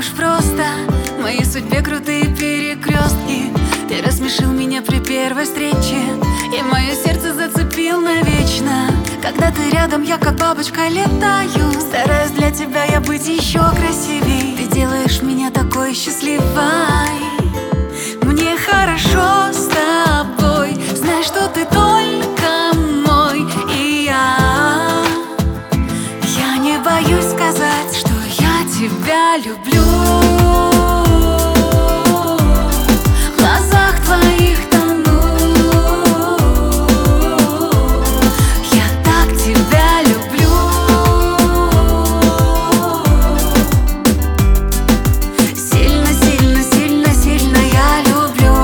уж просто. В моей судьбе крутые перекрестки. Ты рассмешил меня при первой встрече и мое сердце зацепил навечно. Когда ты рядом, я как бабочка летаю. Стараюсь для тебя я быть еще красивей. Ты делаешь меня такой счастливой. Мне хорошо с тобой. Знай, что ты только мой. И я не боюсь сказать, что я тебя люблю. В глазах твоих тону. Я так тебя люблю. Сильно, сильно, сильно, сильно я люблю.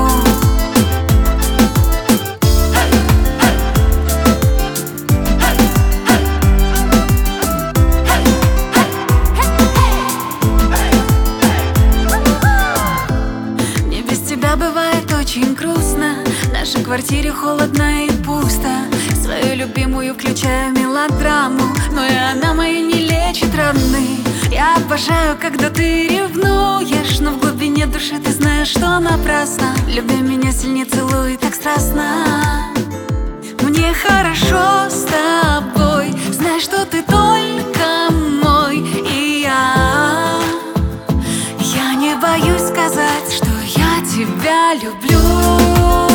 Мне без тебя бывает очень грустно. В нашей квартире холодно и пусто. Свою любимую включаю мелодраму, но и она мои не лечит раны. Я обожаю, когда ты ревнуешь, но в глубине души ты знаешь, что напрасно. Люби меня сильнее, целуй так страстно. Мне хорошо с тобой. Знай, что ты только мой. И я не боюсь сказать, что я тебя люблю.